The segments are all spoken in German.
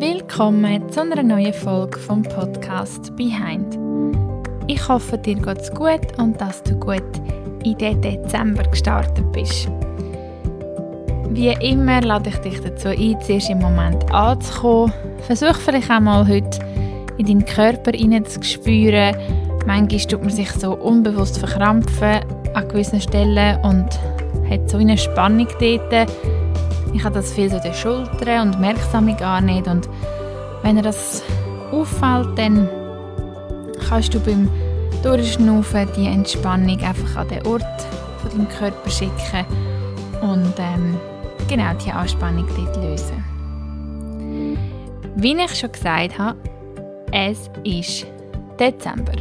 Willkommen zu einer neuen Folge vom Podcast Behind. Ich hoffe, dir geht's gut und dass du gut in den Dezember gestartet bist. Wie immer lade ich dich dazu ein, zuerst im Moment anzukommen. Versuch vielleicht auch mal heute in deinen Körper hineinzuspüren. Manchmal tut man sich so unbewusst verkrampfen an gewissen Stellen und hat so eine Spannung dort. Ich habe das viel so in den Schultern und merke es gar nicht. Und wenn dir das auffällt, dann kannst du beim Durchschnaufen die Entspannung einfach an den Ort von deinem Körper schicken und genau die Anspannung dort lösen. Wie ich schon gesagt habe, es ist Dezember.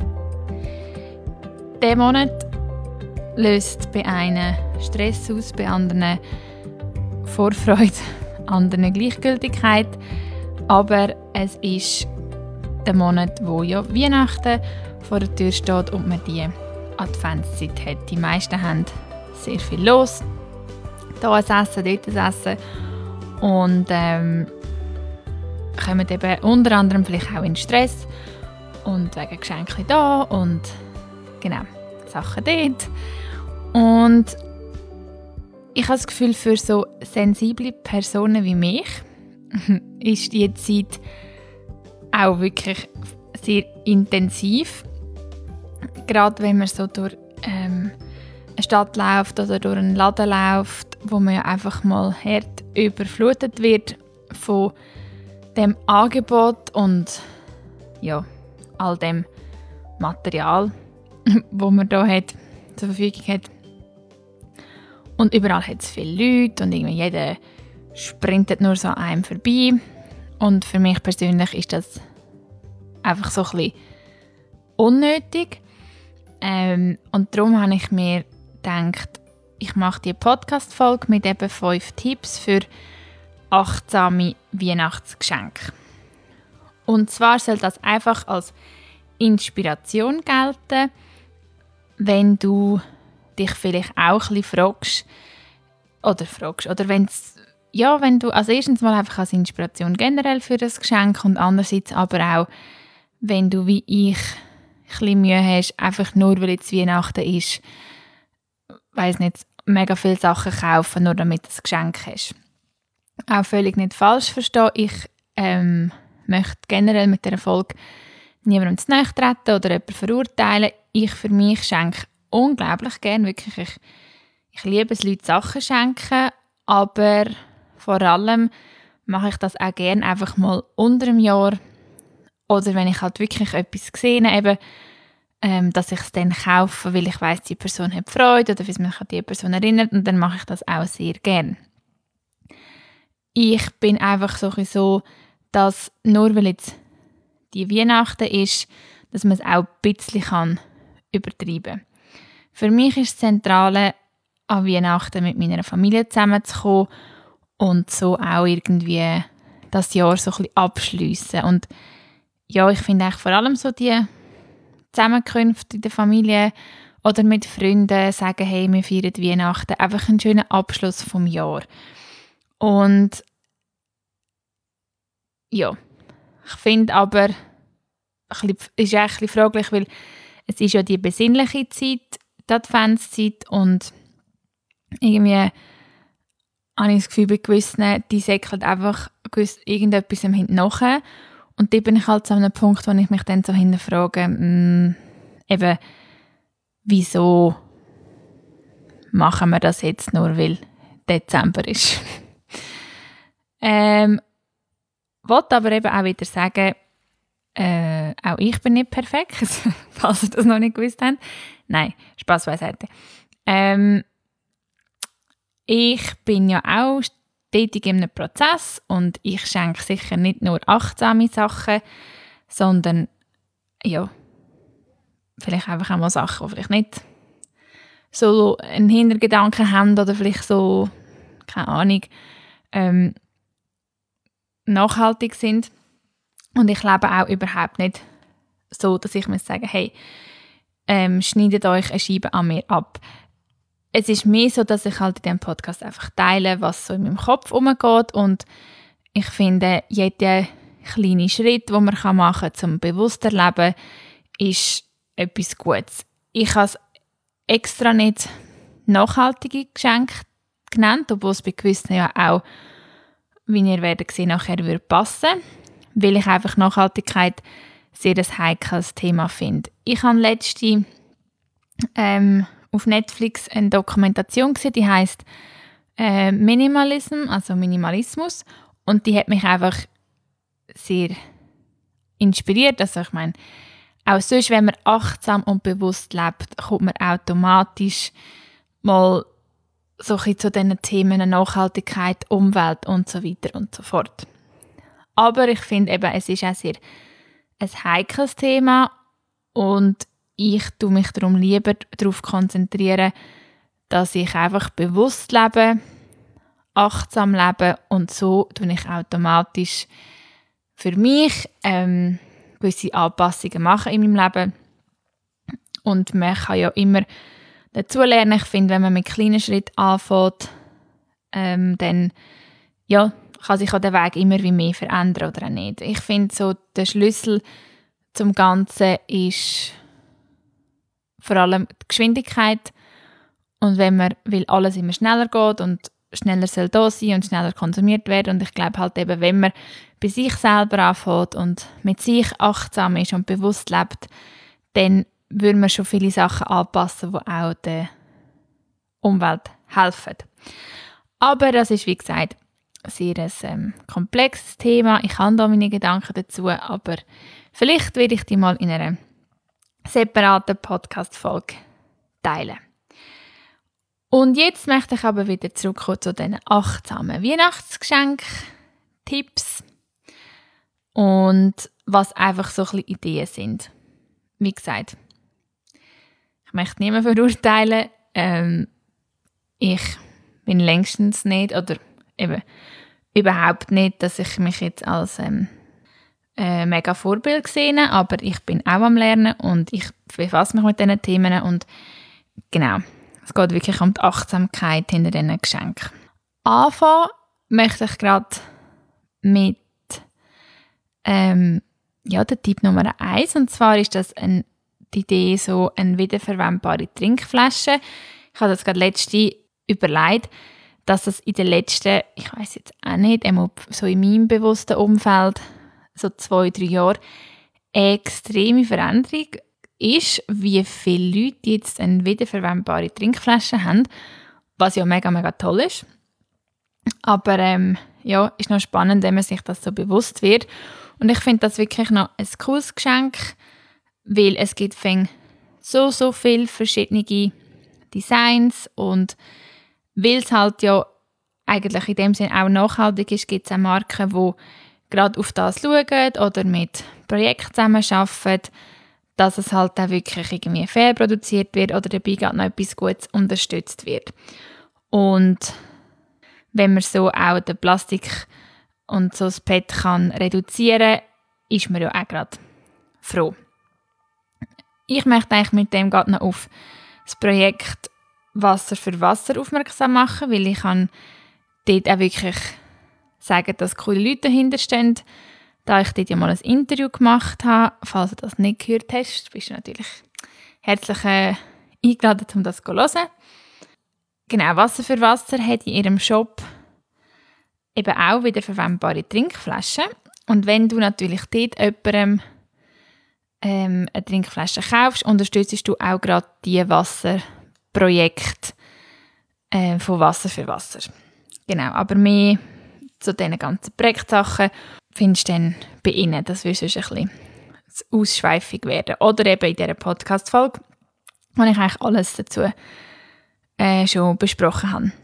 Dieser Monat löst bei einem Stress aus, bei anderen Vorfreude, anderen Gleichgültigkeit. Aber es ist der Monat, wo ja Weihnachten vor der Tür steht und man die Adventszeit hat. Die meisten haben sehr viel los. Hier ein Essen, dort ein Essen. Und kommen eben unter anderem vielleicht auch in Stress. Und wegen Geschenken da und genau, Sachen dort. Und ich habe das Gefühl, für so sensible Personen wie mich ist die Zeit auch wirklich sehr intensiv. Gerade wenn man so durch eine Stadt läuft oder durch einen Laden läuft, wo man ja einfach mal hart überflutet wird von dem Angebot und ja, all dem Material, wo man da hat, zur Verfügung hat. Und überall hat es viele Leute und irgendwie jeder sprintet nur so an einem vorbei. Und für mich persönlich ist das einfach so ein bisschen unnötig. Und darum habe ich mir gedacht, ich mache die Podcast-Folge mit eben 5 Tipps für achtsame Weihnachtsgeschenke. Und zwar soll das einfach als Inspiration gelten, wenn du dich vielleicht auch ein bisschen fragst oder wenn du als erstens mal einfach als Inspiration generell für das Geschenk und andererseits aber auch, wenn du wie ich ein bisschen Mühe hast, einfach nur weil jetzt Weihnachten ist, weiss nicht, mega viele Sachen kaufen, nur damit du ein Geschenk hast. Auch völlig nicht falsch verstehen. Ich möchte generell mit dieser Folge niemandem zu nahe treten oder jemanden verurteilen. Ich für mich schenke unglaublich gerne, wirklich. Ich liebe es, Leuten Sachen schenken, aber vor allem mache ich das auch gerne einfach mal unter dem Jahr oder wenn ich halt wirklich etwas sehe, eben, dass ich es dann kaufe, weil ich weiss, die Person hat Freude oder weil es mich an die Person erinnert und dann mache ich das auch sehr gerne. Ich bin einfach so, dass nur weil jetzt die Weihnachten ist, dass man es auch ein bisschen übertreiben kann. Für mich ist das Zentrale, an Weihnachten mit meiner Familie zusammenzukommen und so auch irgendwie das Jahr so ein bisschen abschliessen. Und ja, ich finde eigentlich vor allem so die Zusammenkünfte in der Familie oder mit Freunden sagen, hey, wir feiern Weihnachten, einfach einen schönen Abschluss vom Jahr. Und ja, ich finde aber, es ist ein bisschen fraglich, weil es ist ja die besinnliche Zeit, die Adventszeit und irgendwie habe ich das Gefühl, bei gewissen, die säckeln einfach irgendetwas hinten nach. Und da bin ich halt so an einem Punkt, wo ich mich dann so hinterfrage, eben, wieso machen wir das jetzt nur, weil Dezember ist. Wollte aber eben auch wieder sagen, auch ich bin nicht perfekt, falls ihr das noch nicht gewusst habt. Nein, Spass beiseite. Ich bin ja auch stetig in einem Prozess und ich schenke sicher nicht nur achtsame Sachen, sondern ja, vielleicht einfach auch mal Sachen, die vielleicht nicht so einen Hintergedanken haben oder vielleicht so, keine Ahnung, nachhaltig sind. Und ich lebe auch überhaupt nicht so, dass ich mir sage, hey, schneidet euch eine Scheibe an mir ab. Es ist mehr so, dass ich halt in diesem Podcast einfach teile, was so in meinem Kopf rumgeht und Ich finde, jeder kleine Schritt, den man machen kann, zum bewusster Leben, ist etwas Gutes. Ich habe es extra nicht nachhaltige Geschenke genannt, obwohl es bei gewissen ja auch, wie ihr werdet sehen, nachher würde passen, weil ich einfach Nachhaltigkeit sehr ein heikles Thema finde. Ich habe letzte auf Netflix eine Dokumentation gesehen, die heisst Minimalism, also Minimalismus, und die hat mich einfach sehr inspiriert. Also ich meine, auch sonst, wenn man achtsam und bewusst lebt, kommt man automatisch mal so ein bisschen zu diesen Themen Nachhaltigkeit, Umwelt und so weiter und so fort. Aber ich finde eben, es ist auch sehr ein heikles Thema und ich tue mich darum lieber darauf konzentrieren, dass ich einfach bewusst lebe, achtsam lebe und so tue ich automatisch für mich gewisse Anpassungen machen in meinem Leben. Und man kann ja immer dazulernen. Ich finde, wenn man mit kleinen Schritten anfängt, dann ja, kann sich auch der Weg immer wie mehr verändern oder auch nicht. Ich finde, so der Schlüssel zum Ganzen ist vor allem die Geschwindigkeit. Und wenn man will, alles immer schneller geht und schneller soll da sein und schneller konsumiert werden. Und ich glaube halt eben, wenn man bei sich selber anfängt und mit sich achtsam ist und bewusst lebt, dann würde man schon viele Sachen anpassen, die auch der Umwelt helfen. Aber das ist, wie gesagt, sehr ein komplexes Thema. Ich habe da meine Gedanken dazu, aber vielleicht werde ich die mal in einer separaten Podcast-Folge teilen. Und jetzt möchte ich aber wieder zurückkommen zu diesen achtsamen Weihnachtsgeschenk-Tipps und was einfach so ein bisschen Ideen sind. Wie gesagt, ich möchte niemanden verurteilen. Ich bin längstens nicht oder eben überhaupt nicht, dass ich mich jetzt als mega Vorbild sehe, aber ich bin auch am Lernen und ich befasse mich mit diesen Themen und genau, es geht wirklich um die Achtsamkeit hinter diesen Geschenken. Anfangen möchte ich gerade mit der Tipp Nummer 1, und zwar ist das die Idee, so eine wiederverwendbare Trinkflasche. Ich habe das gerade letzte überlegt, dass es in den letzten, ich weiß jetzt auch nicht, so in meinem bewussten Umfeld, so 2-3 Jahren, eine extreme Veränderung ist, wie viele Leute jetzt eine wiederverwendbare Trinkflasche haben, was ja mega, mega toll ist. Aber ist noch spannend, wenn man sich das so bewusst wird. Und ich finde das wirklich noch ein cooles Geschenk, weil es gibt so viele verschiedene Designs und weil es halt ja eigentlich in dem Sinne auch nachhaltig ist, gibt es auch Marken, die gerade auf das schauen oder mit Projekten zusammenarbeiten, dass es halt auch wirklich irgendwie fair produziert wird oder dabei gerade noch etwas Gutes unterstützt wird. Und wenn man so auch den Plastik und so das PET kann reduzieren, ist man ja auch gerade froh. Ich möchte eigentlich mit dem gerade noch auf das Projekt Wasser für Wasser aufmerksam machen, weil ich kann dort auch wirklich sagen, dass coole Leute dahinter stehen. Da ich dort ja mal ein Interview gemacht habe, falls du das nicht gehört hast, bist du natürlich herzlich eingeladen, um das zu hören. Genau, Wasser für Wasser hat in ihrem Shop eben auch wieder verwendbare Trinkflaschen. Und wenn du natürlich dort jemandem eine Trinkflasche kaufst, unterstützt du auch gerade die Wasserprojekte von Wasser für Wasser. Genau, aber mehr zu diesen ganzen Projektsachen findest du dann bei ihnen. Das würde sonst ein bisschen ausschweifig werden. Oder eben in dieser Podcast-Folge, wo ich eigentlich alles dazu schon besprochen habe.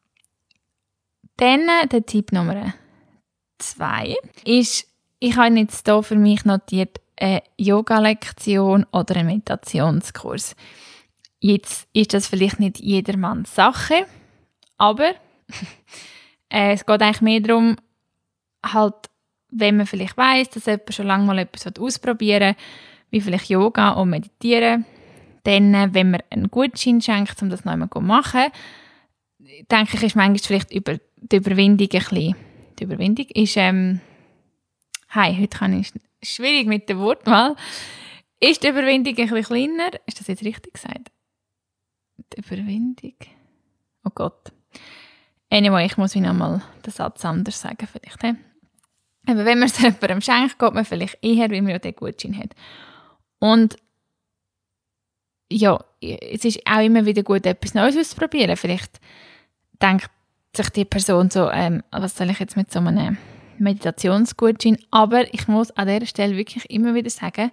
Dann der Tipp Nummer 2 ist, ich habe jetzt hier für mich notiert, eine Yoga-Lektion oder einen Meditationskurs. Jetzt ist das vielleicht nicht jedermanns Sache, aber es geht eigentlich mehr darum, halt, wenn man vielleicht weiss, dass jemand schon lange mal etwas ausprobieren will, wie vielleicht Yoga und Meditieren, dann, wenn man einen Gutschein schenkt, um das noch einmal zu machen, denke ich, ist manchmal vielleicht die Überwindung ein bisschen die Überwindung ist, heute kann ich schwierig mit der Wortwahl. Ist die Überwindung ein bisschen kleiner? Ist das jetzt richtig gesagt? Die Überwindung? Oh Gott. Anyway, ich muss noch mal den Satz anders sagen vielleicht. Aber wenn man es jemandem schenkt, geht man vielleicht eher, weil man ja den Gutschein hat. Und ja, es ist auch immer wieder gut, etwas Neues auszuprobieren. Vielleicht denkt sich die Person so, was soll ich jetzt mit so einem Meditationsgutschein? Aber ich muss an dieser Stelle wirklich immer wieder sagen,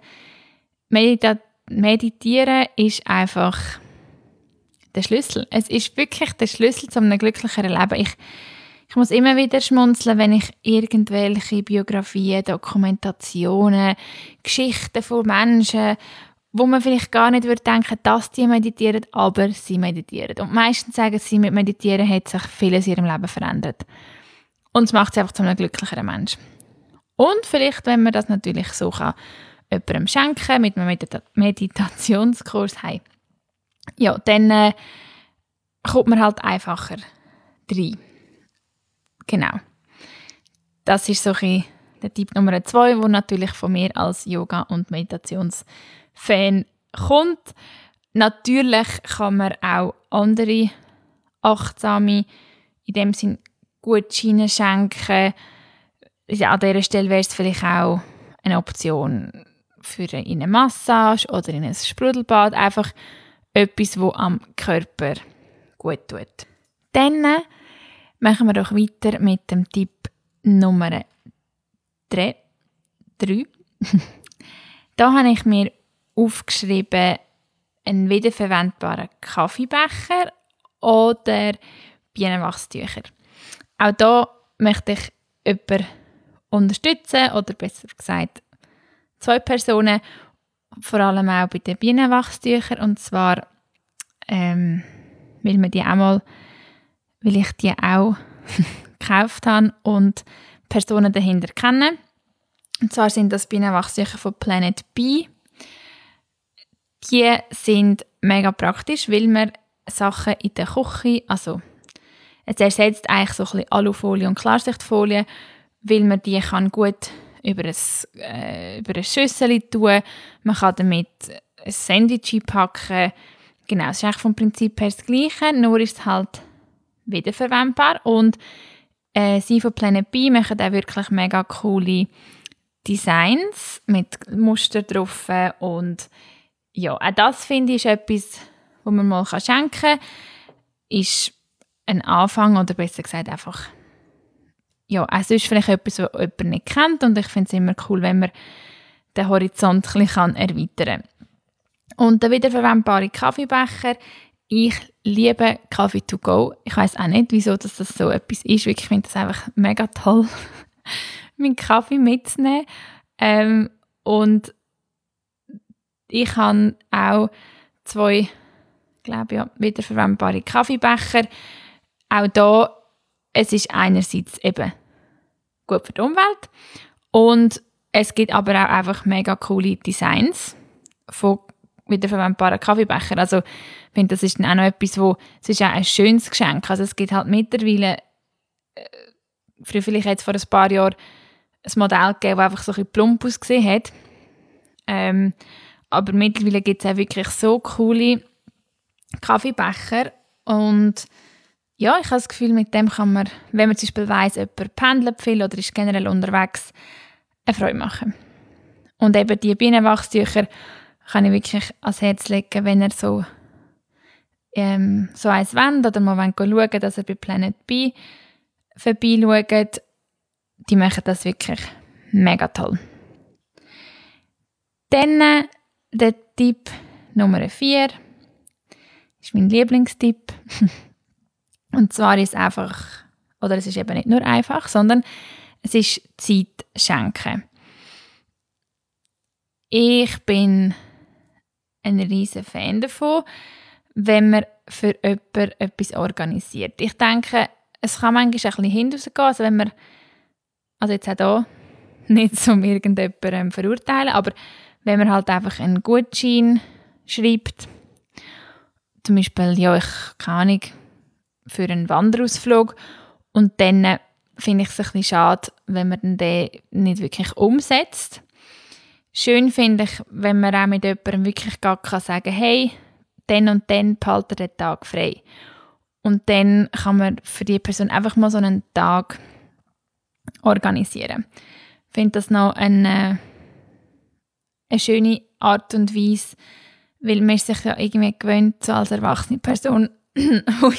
Meditieren ist einfach der Schlüssel. Es ist wirklich der Schlüssel zu einem glücklicheren Leben. Ich muss immer wieder schmunzeln, wenn ich irgendwelche Biografien, Dokumentationen, Geschichten von Menschen, wo man vielleicht gar nicht würde denken, dass die meditieren, aber sie meditieren. Und meistens sagen sie, mit Meditieren hat sich vieles in ihrem Leben verändert. Und es macht sie einfach zu einem glücklicheren Mensch. Und vielleicht, wenn man das natürlich so kann, jemandem schenken, mit einem Meditationskurs heim. Ja, dann kommt man halt einfacher rein. Genau. Das ist so ein bisschen der Tipp Nummer 2, der natürlich von mir als Yoga- und Meditationsfan kommt. Natürlich kann man auch andere achtsame, in dem Sinn Gutscheine schenken. An dieser Stelle wäre es vielleicht auch eine Option für eine Massage oder in ein Sprudelbad. Einfach etwas, das am Körper gut tut. Dann machen wir doch weiter mit dem Tipp Nummer 3. Da habe ich mir aufgeschrieben, einen wiederverwendbaren Kaffeebecher oder Bienenwachstücher. Auch da möchte ich jemanden unterstützen, oder besser gesagt 2 Personen, vor allem auch bei den Bienenwachstüchern. Und zwar, weil ich die auch gekauft habe und Personen dahinter kenne. Und zwar sind das Bienenwachstücher von Planet Bee. Die sind mega praktisch, weil man Sachen in der Küche, also es ersetzt eigentlich so ein bisschen Alufolie und Klarsichtfolie, weil man die kann gut über ein Schüssel tun. Man kann damit ein Sandwich packen. Genau, es ist eigentlich vom Prinzip her das Gleiche, nur ist es halt wiederverwendbar. Und sie von Planet B machen auch wirklich mega coole Designs mit Mustern drauf. Und ja, auch das finde ich ist etwas, was man mal schenken kann. Ist ein Anfang, oder besser gesagt einfach, ja, es ist vielleicht etwas, was jemand nicht kennt, und ich finde es immer cool, wenn man den Horizont ein bisschen erweitern kann. Und der wiederverwendbare Kaffeebecher, ich liebe Kaffee to go. Ich weiss auch nicht, wieso das so etwas ist. Ich finde das einfach mega toll, meinen Kaffee mitzunehmen. Und ich habe auch 2, glaube ich, wiederverwendbare Kaffeebecher. Auch da, es ist einerseits eben gut für die Umwelt und es gibt aber auch einfach mega coole Designs von wiederverwendbaren Kaffeebechern. Also ich finde, das ist dann auch noch etwas, es ist auch ein schönes Geschenk. Also es gibt halt mittlerweile, vielleicht jetzt vor ein paar Jahren, ein Modell gegeben, das einfach so ein bisschen plump ausgesehen hat. Aber mittlerweile gibt es auch wirklich so coole Kaffeebecher. Und ja, ich habe das Gefühl, mit dem kann man, wenn man zum Beispiel weiss, jemand pendelt viel oder ist generell unterwegs, eine Freude machen. Und eben die Bienenwachstücher kann ich wirklich ans Herz legen, wenn ihr so eins wollt oder mal schauen, dass ihr bei Planet B vorbeischaut. Die machen das wirklich mega toll. Dann der Tipp Nummer 4 ist mein Lieblingstipp. Und zwar ist es einfach, oder es ist eben nicht nur einfach, sondern es ist Zeit schenken. Ich bin ein riesen Fan davon, wenn man für jemanden etwas organisiert. Ich denke, es kann manchmal ein bisschen hinausgehen, also wenn man, also jetzt auch hier, nicht so irgendjemanden verurteilen, aber wenn man halt einfach einen Gutschein schreibt, zum Beispiel, ja, keine Ahnung, für einen Wanderausflug, und dann finde ich es ein bisschen schade, wenn man den nicht wirklich umsetzt. Schön finde ich, wenn man auch mit jemandem wirklich gar sagen kann, hey, dann und dann behalte den Tag frei. Und dann kann man für die Person einfach mal so einen Tag organisieren. Ich finde das noch eine schöne Art und Weise, weil man sich ja irgendwie gewöhnt, so als erwachsene Person, man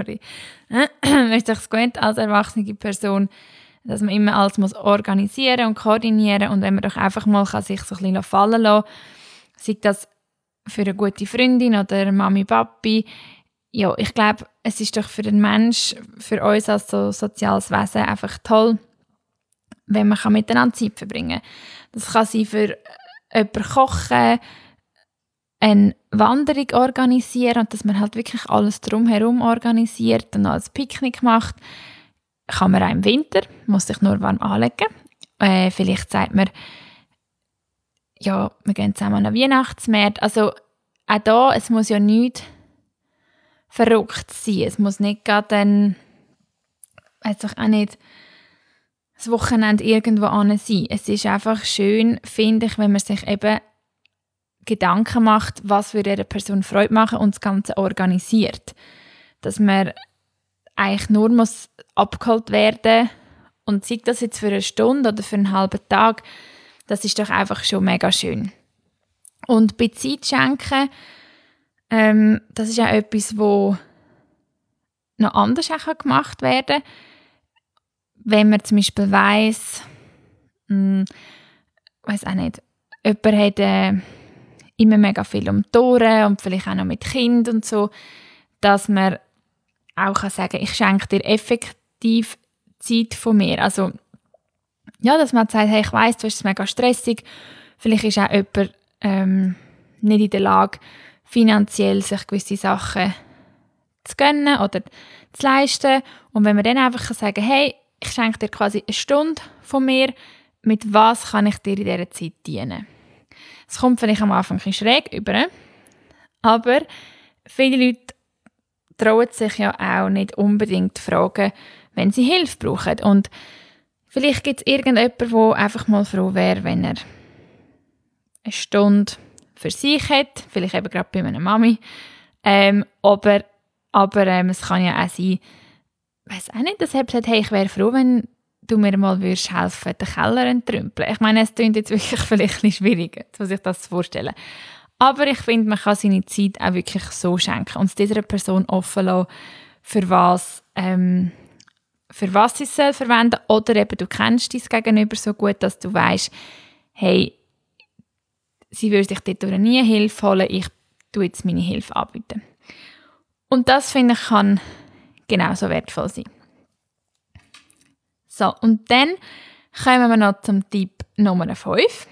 ist sich gewöhnt als erwachsene Person, dass man immer alles muss organisieren und koordinieren, und wenn man doch einfach mal sich so ein bisschen fallen lassen, sei das für eine gute Freundin oder Mami, Papi. Ja, ich glaube, es ist doch für den Mensch, für uns als so soziales Wesen einfach toll, wenn man miteinander Zeit verbringen kann. Das kann sein für jemanden kochen, eine Wanderung organisieren und dass man halt wirklich alles drumherum organisiert und als Picknick macht. Kann man auch im Winter, muss sich nur warm anlegen. Vielleicht sagt man, ja, wir gehen zusammen an den Weihnachtsmarkt. Also auch da, es muss ja nichts verrückt sein. Es muss nicht gerade ein, weiß ich auch nicht, das Wochenende irgendwo an sein. Es ist einfach schön, finde ich, wenn man sich eben Gedanken macht, was würde einer Person Freude machen und das Ganze organisiert. Dass man eigentlich nur muss abgeholt werden, und sei das jetzt für eine Stunde oder für einen halben Tag, das ist doch einfach schon mega schön. Und bei Zeit schenken, das ist auch etwas, wo noch anders auch gemacht werden kann. Wenn man zum Beispiel weiss, weiss auch nicht, jemand hat immer mega viel um die Ohren und vielleicht auch noch mit Kind und so, dass man auch sagen kann, ich schenke dir effektiv Zeit von mir. Also, ja, dass man sagt, hey, ich weiss, du hast es mega stressig, vielleicht ist auch jemand nicht in der Lage, finanziell sich gewisse Sachen zu gönnen oder zu leisten. Und wenn man dann einfach sagen kann, hey, ich schenke dir quasi eine Stunde von mir, mit was kann ich dir in dieser Zeit dienen? Es kommt vielleicht am Anfang ein bisschen schräg über, aber viele Leute trauen sich ja auch nicht unbedingt fragen, wenn sie Hilfe brauchen. Und vielleicht gibt es irgendjemanden, der einfach mal froh wäre, wenn er eine Stunde für sich hat, vielleicht eben gerade bei meiner Mami. Aber es kann ja auch sein, ich weiss auch nicht, dass jemand sagt, hey, ich wäre froh, wenn du mir mal würdest helfen, den Keller entrümpeln. Ich meine, es klingt jetzt wirklich vielleicht ein bisschen schwierig, sich das vorstellen. Aber ich finde, man kann seine Zeit auch wirklich so schenken und es dieser Person offen lassen, für was sie es verwenden soll. Oder eben, du kennst dein Gegenüber so gut, dass du weißt, hey, sie würde sich dort nie Hilfe holen, ich tue jetzt meine Hilfe anbieten. Und das, finde ich, kann genauso wertvoll sein. So, und dann kommen wir noch zum Tipp Nummer 5.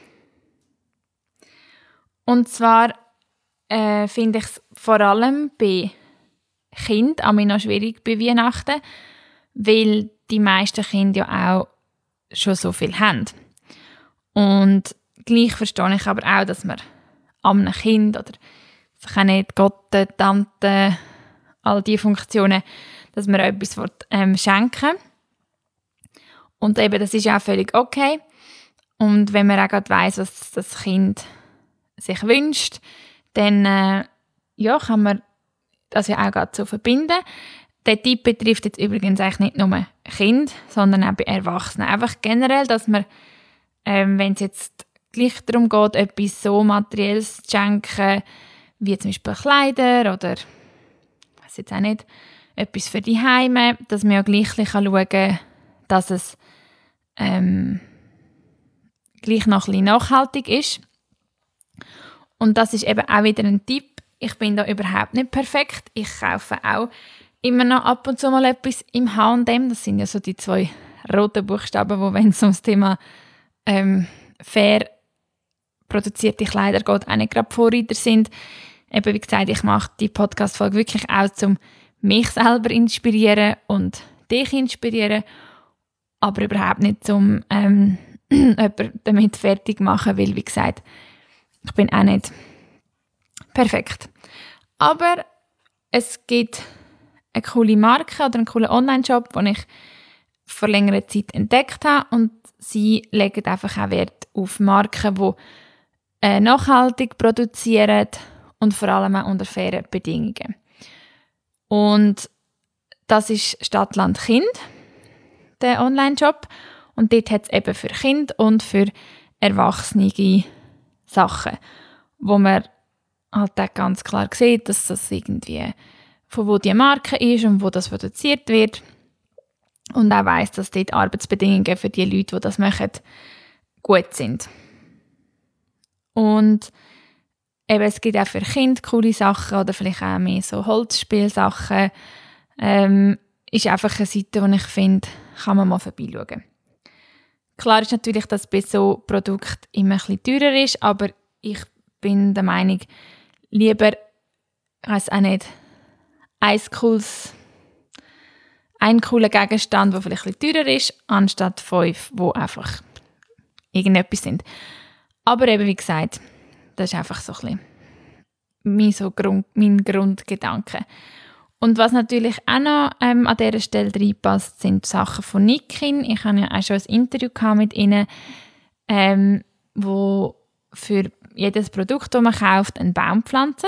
Und zwar finde ich es vor allem bei Kindern auch noch schwierig bei Weihnachten, weil die meisten Kinder ja auch schon so viel haben. Und gleich verstehe ich aber auch, dass man einem Kind oder ich kann nicht Gott, Tante, all diese Funktionen, dass man etwas schenken will. Und eben, das ist auch völlig okay. Und wenn man auch gerade weiss, was das Kind sich wünscht, dann kann man das ja auch gerade so verbinden. Der Tipp betrifft jetzt übrigens eigentlich nicht nur Kinder, sondern auch bei Erwachsenen. Einfach generell, dass man, wenn es jetzt gleich darum geht, etwas so Materielles zu schenken, wie zum Beispiel Kleider oder, ich weiss jetzt auch nicht, etwas für die Heime, dass man ja gleich schauen kann, dass es gleich noch ein bisschen nachhaltig ist. Und das ist eben auch wieder ein Tipp. Ich bin da überhaupt nicht perfekt. Ich kaufe auch immer noch ab und zu mal etwas im H&M. Das sind ja so die 2 roten Buchstaben, die, wenn es um das Thema fair produzierte Kleider geht, auch nicht gerade Vorreiter sind. Eben wie gesagt, ich mache die Podcast-Folge wirklich auch, um mich selber inspirieren und dich inspirieren, aber überhaupt nicht, um jemanden damit fertig machen, weil, wie gesagt, ich bin auch nicht perfekt. Aber es gibt eine coole Marke oder einen coolen Online-Shop, den ich vor längerer Zeit entdeckt habe und sie legen einfach auch Wert auf Marken, die nachhaltig produzieren und vor allem auch unter fairen Bedingungen. Und das ist Stadtland Kind, der Online-Shop. Und dort hat es eben für Kinder und für Erwachsene Sachen, wo man halt auch ganz klar sieht, dass das irgendwie von wo die Marke ist und wo das produziert wird. Und auch weiss, dass dort Arbeitsbedingungen für die Leute, die das machen, gut sind. Und eben, es gibt auch für Kinder coole Sachen oder vielleicht auch mehr so Holzspielsachen. Ist einfach eine Seite, die ich finde, kann man mal vorbeischauen. Klar ist natürlich, dass bei so Produkten immer ein bisschen teurer ist, aber ich bin der Meinung, lieber, ich weiss auch nicht, ein cooler Gegenstand, der vielleicht ein bisschen teurer ist, anstatt 5, die einfach irgendetwas sind. Aber eben, wie gesagt, das ist einfach so ein bisschen mein Grundgedanke. Und was natürlich auch noch an dieser Stelle reinpasst, sind die Sachen von Nikin. Ich hatte ja auch schon ein Interview mit ihnen, wo für jedes Produkt, das man kauft, einen Baum pflanzen.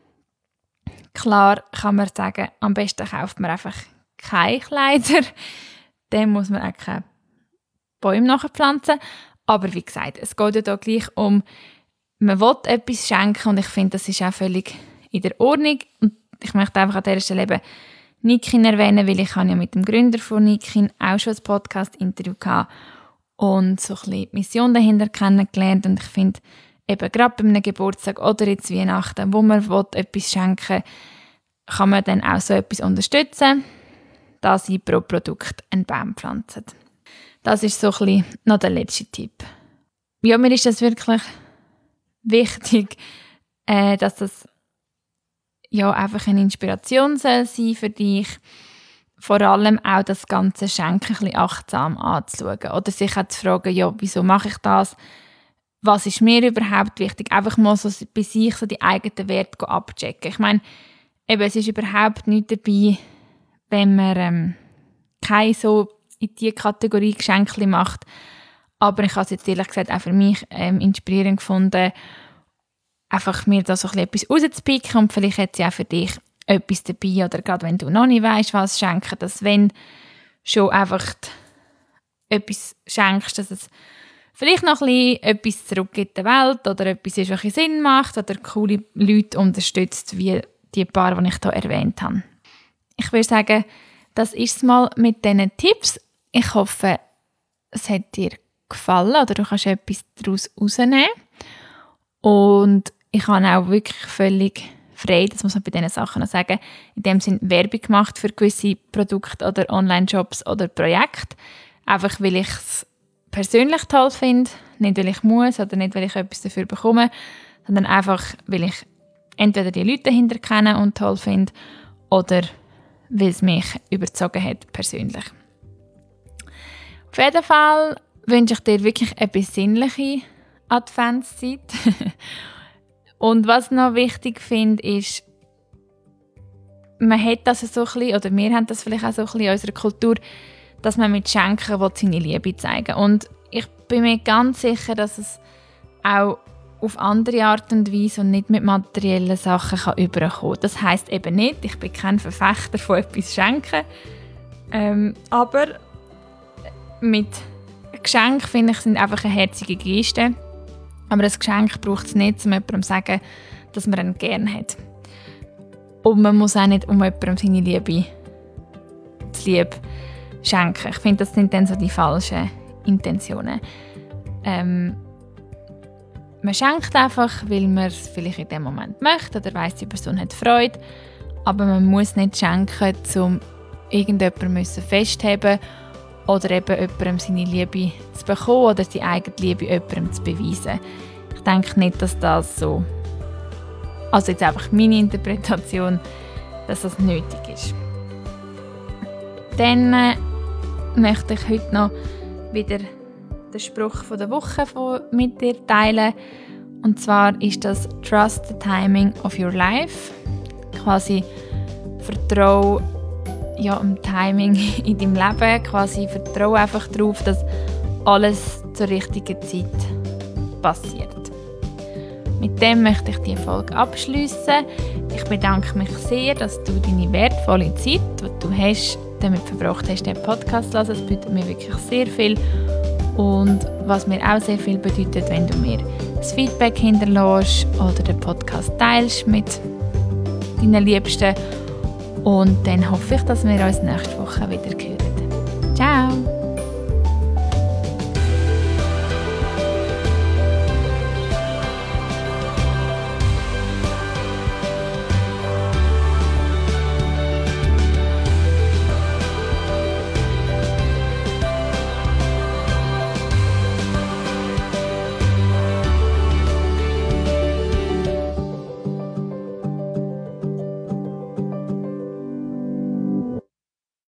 Klar kann man sagen, am besten kauft man einfach keine Kleider. Dann muss man auch keine Bäume nachpflanzen. Aber wie gesagt, es geht ja da gleich um, man will etwas schenken und ich finde, das ist auch völlig in der Ordnung. Und ich möchte einfach an dieser Stelle eben Nikin erwähnen, weil ich habe ja mit dem Gründer von Nikin auch schon ein Podcast-Interview gehabt und so ein bisschen die Mission dahinter kennengelernt. Und ich finde, eben gerade bei einem Geburtstag oder jetzt Weihnachten, wo man etwas schenken will, kann man dann auch so etwas unterstützen, dass sie pro Produkt einen Baum pflanzen. Das ist so ein bisschen noch der letzte Tipp. Ja, mir ist das wirklich wichtig, dass das ja einfach eine Inspiration soll sein für dich. Vor allem auch das ganze Schenken ein bisschen achtsam anzuschauen. Oder sich auch zu fragen, ja, wieso mache ich das? Was ist mir überhaupt wichtig? Einfach mal so bei sich so die eigenen Werte abchecken. Ich meine, eben, es ist überhaupt nichts dabei, wenn man keine so in diese Kategorie Geschenke macht. Aber ich habe es jetzt ehrlich gesagt auch für mich inspirierend gefunden, einfach mir da so etwas rauszupicken und vielleicht hat sie auch für dich etwas dabei oder gerade wenn du noch nicht weißt, was schenken, dass wenn schon einfach etwas schenkst, dass es vielleicht noch ein bisschen etwas zurückgibt der Welt oder etwas ist, was Sinn macht oder coole Leute unterstützt, wie die paar, die ich hier erwähnt habe. Ich würde sagen, das ist es mal mit diesen Tipps. Ich hoffe, es hat dir gefallen oder du kannst etwas daraus rausnehmen. Und ich habe auch wirklich völlig frei, das muss man bei diesen Sachen noch sagen, in dem Sinne Werbung gemacht für gewisse Produkte oder Online-Shops oder Projekte. Einfach, weil ich es persönlich toll finde, nicht weil ich muss oder nicht, weil ich etwas dafür bekomme, sondern einfach, weil ich entweder die Leute dahinter kenne und toll finde oder weil es mich überzogen hat, persönlich. Auf jeden Fall wünsche ich dir wirklich eine besinnliche Adventszeit. Und was ich noch wichtig finde, ist, man hat das so ein bisschen, oder wir haben das vielleicht auch so ein bisschen in unserer Kultur, dass man mit Schenken seine Liebe zeigen will. Und ich bin mir ganz sicher, dass es auch auf andere Art und Weise und nicht mit materiellen Sachen überkommen kann. Das heisst eben nicht, ich bin kein Verfechter von etwas schenken, aber mit Geschenk finde ich, sind einfach eine herzige Geste. Aber ein Geschenk braucht es nicht, um jemandem zu sagen, dass man ihn gerne hat. Und man muss auch nicht jemandem seine Liebe zu lieb schenken. Ich finde, das sind dann so die falschen Intentionen. Man schenkt einfach, weil man es vielleicht in dem Moment möchte oder weiss, die Person hat Freude. Aber man muss nicht schenken, um irgendjemandem festzuhalten oder eben jemandem seine Liebe zu bekommen oder die eigene Liebe jemandem zu beweisen. Ich denke nicht, dass das so, also jetzt einfach meine Interpretation, dass das nötig ist. Dann möchte ich heute noch wieder den Spruch von der Woche mit dir teilen. Und zwar ist das «Trust the timing of your life». Quasi vertraue im Timing in deinem Leben. Quasi vertraue einfach darauf, dass alles zur richtigen Zeit passiert. Mit dem möchte ich die Folge abschliessen. Ich bedanke mich sehr, dass du deine wertvolle Zeit, die du hast, damit verbracht hast, den Podcast zu hören. Das bedeutet mir wirklich sehr viel. Und was mir auch sehr viel bedeutet, wenn du mir das Feedback hinterlässt oder den Podcast teilst mit deinen Liebsten. Und dann hoffe ich, dass wir uns nächste Woche wieder hören. Ciao!